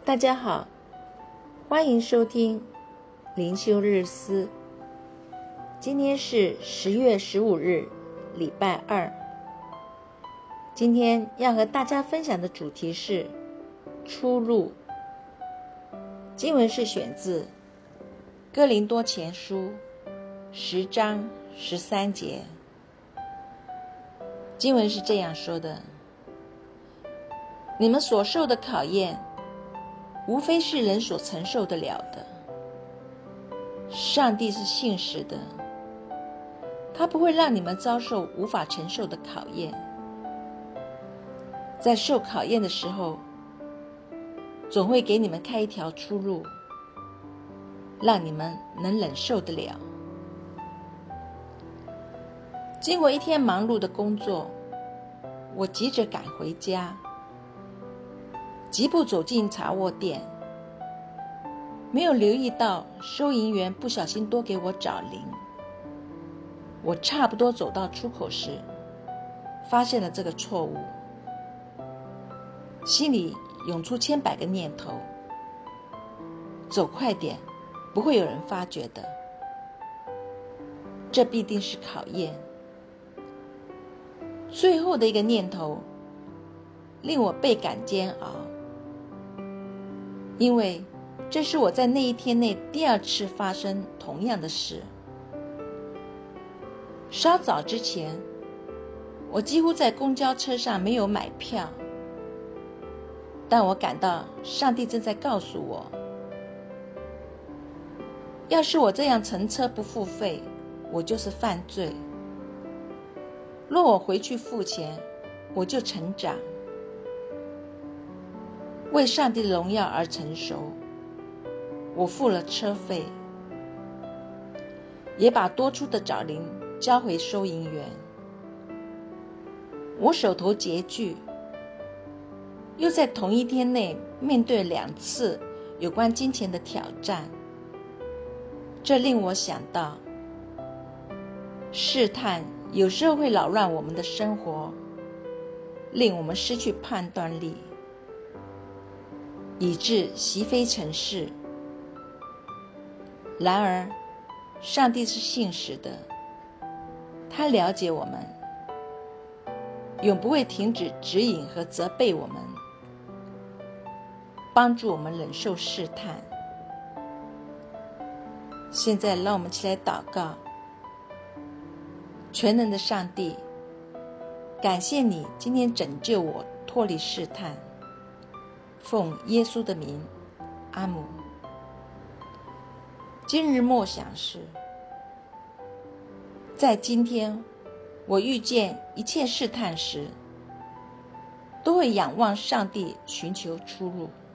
大家好，欢迎收听灵修日思。今天是10月15日，礼拜二。今天要和大家分享的主题是出路。经文是选自哥林多前书10章13节。经文是这样说的：你们所受的考验，无非是人所承受得了的。上帝是信实的，他不会让你们遭受无法承受的考验。在受考验的时候，总会给你们开一条出路，让你们能忍受得了。经过一天忙碌的工作，我急着赶回家，疾步走进茶货店，没有留意到收银员不小心多给我找零。我差不多走到出口时，发现了这个错误，心里涌出千百个念头。走快点，不会有人发觉的。这必定是考验。最后的一个念头令我倍感煎熬，因为这是我在那一天内第二次发生同样的事。稍早之前，我几乎在公交车上没有买票，但我感到上帝正在告诉我，要是我这样乘车不付费，我就是犯罪。若我回去付钱，我就成长，为上帝的荣耀而成熟。我付了车费，也把多出的找零交回收银员。我手头拮据，又在同一天内面对2次有关金钱的挑战，这令我想到，试探有时候会扰乱我们的生活，令我们失去判断力，以致习非成是。然而，上帝是信实的，他了解我们，永不会停止指引和责备我们，帮助我们忍受试探。现在让我们一起来祷告。全能的上帝，感谢你今天拯救我脱离试探，奉耶稣的名，阿们。今日默想是，在今天我遇见一切试探时，都会仰望上帝，寻求出路。